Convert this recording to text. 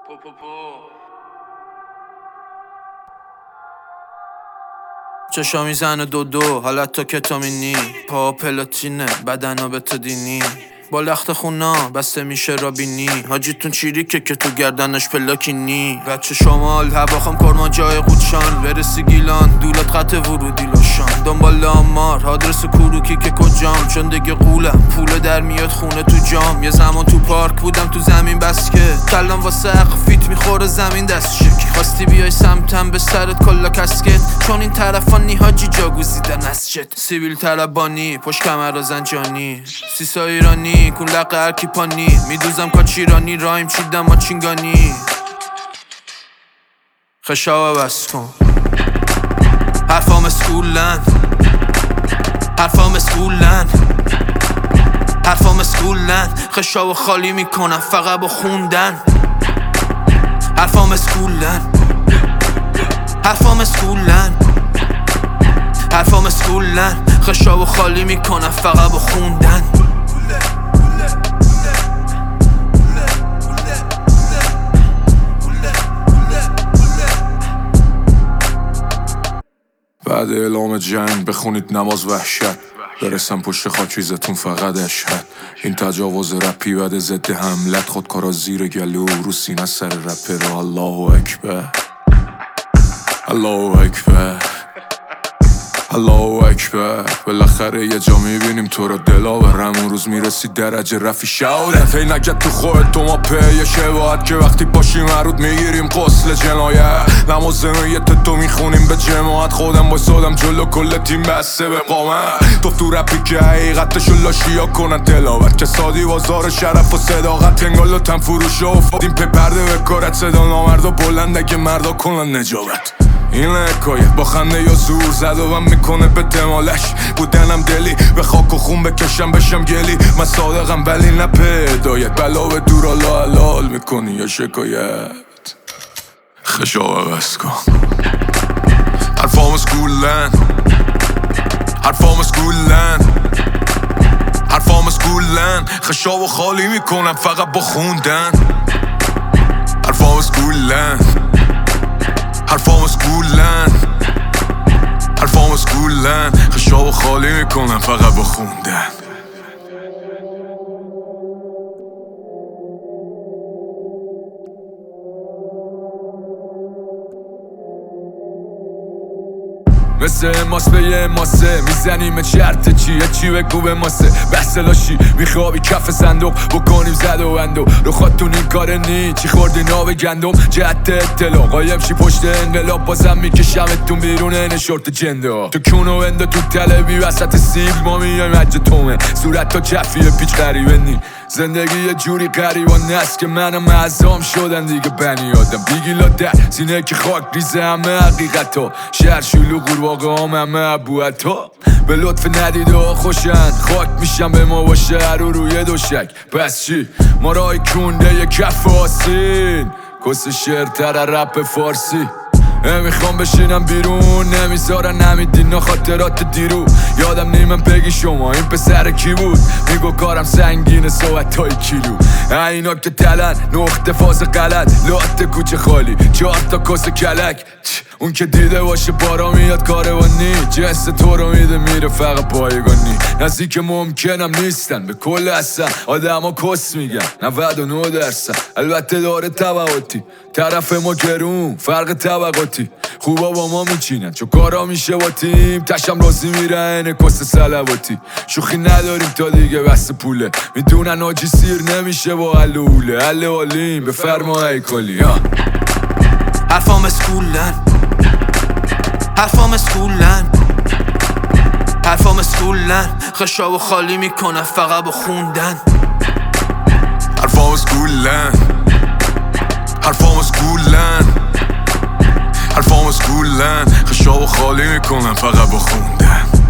چشا میزنه دو حالت تو کتامینی، پا پلاتینه بدنو به تو دینی، با لخت خونا بسته میشه رابینی، حاجیتون چیریکه که تو گردنش پلاکینی. بچه شمال هواخم کرمان جای قودشان، برسی گیلان دولت خط ورودی لاشان، دنبال آمار آدرس کروکی که کجام، چون دیگه قولم پول در میاد خونه تو جام. یه زمان تو پارک بودم تو زمین بسکت، کلام واسه عقل فیت میخوره زمین دست شکی، خواستی بیای سمتم به سرت کلا کسکت، چون این طرفانی حاجی جاگوزیدن از جت، سیبیل طلبانی پشت کمر زنجانی، سیسا ایرانی کون لقه هرکی پانی، میدوزم کاچیرانی رایم چیدم ما چینگانی. خشاوه بس کن حرفام اسکولن، حرفام اسکولن، حرفام اسکولن، خشاوه خالی میکنم فقط با خوندن. حرفام اسکولن، حرفام اسکولن، حرفام اسکولن، خشاوه خالی میکنم فقط با خوندن. بعد اعلام جنگ بخونید نماز وحشت، برسم پشت خاکریزتون فقط اشهد. این تجاوز رپی بعد ضد حملت، خودکارا زیر گلو رو سینه سر رپر. الله اکبر، الله اکبر، الله اکبر. بالاخره یه جا میبینیم تو رو دلاور، همون روز میرسی درجه رفی شهادت. هی نگه تو خودت تو ما پیه شباهت، که وقتی باشیم مرود میگیریم قسل جنایت. نماز نیت تو میخونیم به جماعت، خودم بایستادم جلو کل تیم بسته به قامت. تو رپی که حقیقتشو لاشیا کنن تلاوت، که سادی بازار شرف و صداقت، انگال و تن فروش افتادیم پی پرده به کارت. صدا نامرد و بلنده که مردا کنن نجابت. این حکایت با خنده یا زور زد و من میکنه به دمالش، بودنم دلی به خاک و خون بکشم بشم گلی. من صادقم ولی نه پیدایت، بلا به دور حالا حلال میکنی یا شکایت. خشاوه بس کن حرفام اسکولن، حرفام اسکولن، حرفام اسکولن، خشاوه خالی میکنم فقط با خوندن. حرفام اسکولن، حرفام اسکولن، حرفام اسکولن، خشاوه خالی میکنم فقط با خوندن. مثل ماس به یه ماسه میزنیم چرت چیه چی بگو به ماسه. بحث لاشی میخوابی کف صندوق بکنیم زد و بندو، رو خودتون این کاره نی چی خوردی ناب گندم. جهت اطلاع قایم شی پشت انقلاب، بازم میکشمتون بیرون این شورت جنده. تو کونو بنده تو تلوی وسط سیبل، ما میایم عجه تومه صورت تا کفیه پیچ غریبه نی. زندگی یه جوری غریبان است که منم اعظام شدن دیگه بنی آدم. بیگی لاده سینه که خاک ریزه همه حقیقتا، شهر شلوغ قورباغه همه ابوعطا. به لطف ندیده ها خوشن خاک میشن به ما با شهر و روی دوشک. پس چی؟ ما رای کنده یه کف آسین، کس شعرتر رپ فارسی. نمیخوام بشینم بیرون، نمیذارن نمیدین خاطرات دیرو. یادم نیمم بگی شما این پسر کی بود، میگو کارم سنگینه صحبت های کیلو. اینا که تلن نقطه فاز غلط، لات کوچه خالی 4 تا کس کلک. اون که دیده باشه بارا میاد کاروانی، جنس تو رو میده میره فقط پایگانی. نزدیک ممکنم نیستن به کل اصلا، آدم ها کس میگن 99%. البته داره تبعاتی، طرف ما گرون فرق طبقاتی. خوبا با ما میچینن چون کارا میشه با تیم، تشم رازی میرن کس سلواتی. شوخی نداریم تا دیگه بس پوله، میدونن آجی سیر نمیشه با حل و حوله. حل حالیم بفرما ای کلی. حرفام اسکولن، حرفام اسکولن، حرفام اسکولن، خشاوه خالی میکنم فقط با خوندن. حرفام اسکولن، حرفام اسکولن، حرفام اسکولن، خشاوه خالی میکنم فقط با خوندن.